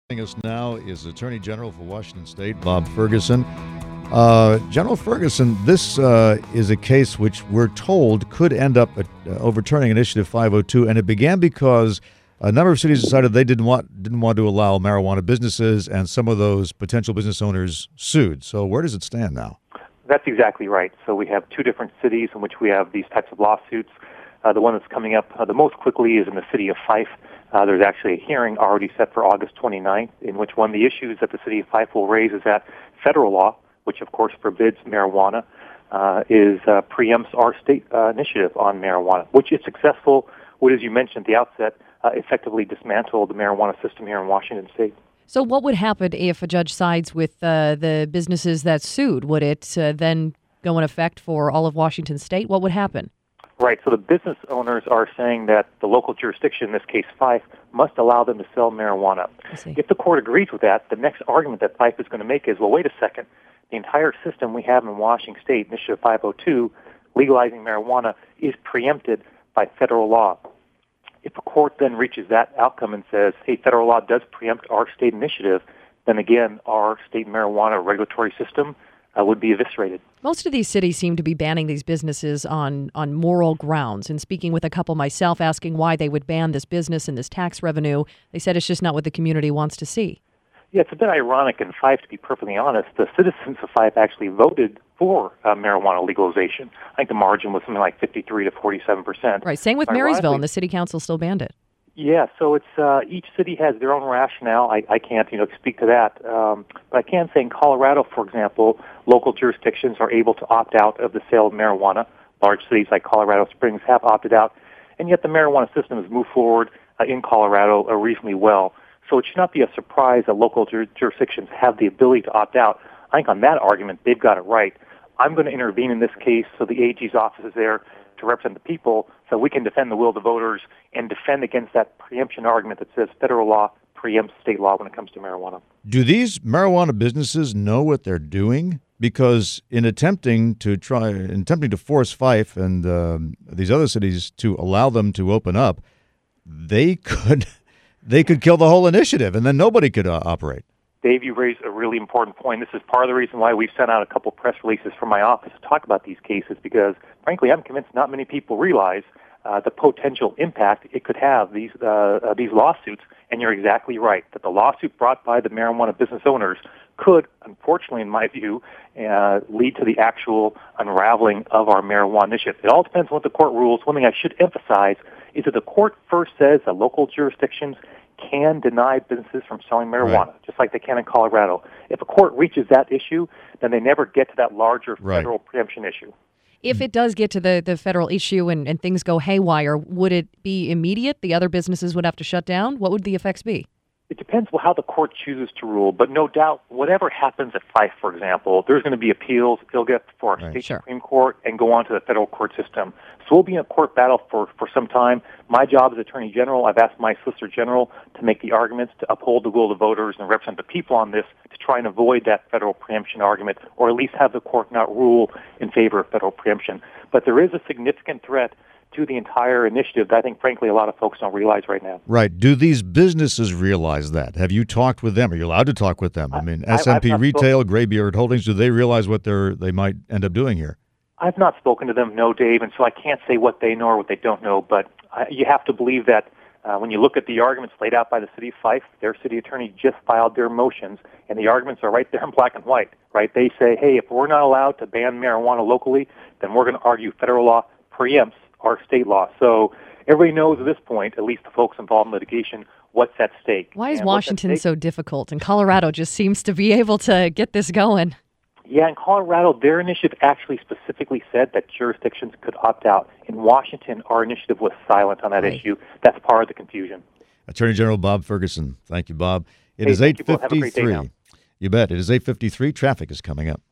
Joining us now is Attorney General for Washington State, Bob Ferguson. General Ferguson, this is a case which we're told could end up overturning Initiative 502, and it began because a number of cities decided they didn't want to allow marijuana businesses, and some of those potential business owners sued. So where does it stand now? That's exactly right. So we have two different cities in which we have these types of lawsuits. The one that's coming up the most quickly is in the city of Fife. There's actually a hearing already set for August 29th, in which one of the issues that the city of Fife will raise is that federal law, which of course forbids marijuana, preempts our state initiative on marijuana, which, if successful, would, as you mentioned at the outset, effectively dismantle the marijuana system here in Washington State. So what would happen if a judge sides with the businesses that sued? Would it then go in effect for all of Washington State? What would happen? Right. So the business owners are saying that the local jurisdiction, in this case Fife, must allow them to sell marijuana. If the court agrees with that, the next argument that Fife is going to make is, well, wait a second. The entire system we have in Washington State, Initiative 502, legalizing marijuana, is preempted by federal law. If a court then reaches that outcome and says, hey, federal law does preempt our state initiative, then again, our state marijuana regulatory system would be eviscerated. Most of these cities seem to be banning these businesses on moral grounds. And speaking with a couple myself, asking why they would ban this business and this tax revenue, they said it's just not what the community wants to see. Yeah, it's a bit ironic in Fife, to be perfectly honest. The citizens of Fife actually voted for marijuana legalization. I think the margin was something like 53 to 47%. Right, same with Marysville, and the city council still banned it. Yeah, so it's each city has their own rationale. I can't speak to that, but I can say in Colorado, for example, local jurisdictions are able to opt out of the sale of marijuana. Large cities like Colorado Springs have opted out, and yet the marijuana system has moved forward in Colorado reasonably well. So it should not be a surprise that local jurisdictions have the ability to opt out. I think on that argument, they've got it right. I'm going to intervene in this case, so the AG's office is there to represent the people, so we can defend the will of the voters and defend against that preemption argument that says federal law preempts state law when it comes to marijuana. Do these marijuana businesses know what they're doing? Because in attempting to force Fife and these other cities to allow them to open up, they could kill the whole initiative, and then nobody could operate. Dave, you raised a really important point. This is part of the reason why we've sent out a couple press releases from my office to talk about these cases, because, frankly, I'm convinced not many people realize the potential impact it could have, these lawsuits. And you're exactly right, that the lawsuit brought by the marijuana business owners could, unfortunately, in my view, lead to the actual unraveling of our marijuana initiative. It all depends on what the court rules. One thing I should emphasize is that the court first says that local jurisdictions can deny businesses from selling marijuana, right, just like they can in Colorado. If a court reaches that issue, then they never get to that larger federal preemption issue. If it does get to the federal issue and things go haywire, would it be immediate? The other businesses would have to shut down? What would the effects be? It depends how the court chooses to rule, but no doubt, whatever happens at Fife, for example, there's going to be appeals. They'll get before our state Supreme Court and go on to the federal court system. So we'll be in a court battle for some time. My job as Attorney General, I've asked my Solicitor General to make the arguments to uphold the will of the voters and represent the people on this to try and avoid that federal preemption argument, or at least have the court not rule in favor of federal preemption. But there is a significant threat to the entire initiative that I think, frankly, a lot of folks don't realize right now. Right. Do these businesses realize that? Have you talked with them? Are you allowed to talk with them? I mean, SMP Retail, Graybeard Holdings, do they realize what they might end up doing here? I've not spoken to them, no, Dave, and so I can't say what they know or what they don't know, but you have to believe that when you look at the arguments laid out by the city of Fife, their city attorney just filed their motions, and the arguments are right there in black and white, right? They say, hey, if we're not allowed to ban marijuana locally, then we're going to argue federal law preempts our state law. So everybody knows at this point, at least the folks involved in litigation, what's at stake. Why is Washington so difficult? And Colorado just seems to be able to get this going. Yeah, in Colorado, their initiative actually specifically said that jurisdictions could opt out. In Washington, our initiative was silent on that issue. That's part of the confusion. Attorney General Bob Ferguson. Thank you, Bob. It is 8:53. You bet. It is 8:53. Traffic is coming up.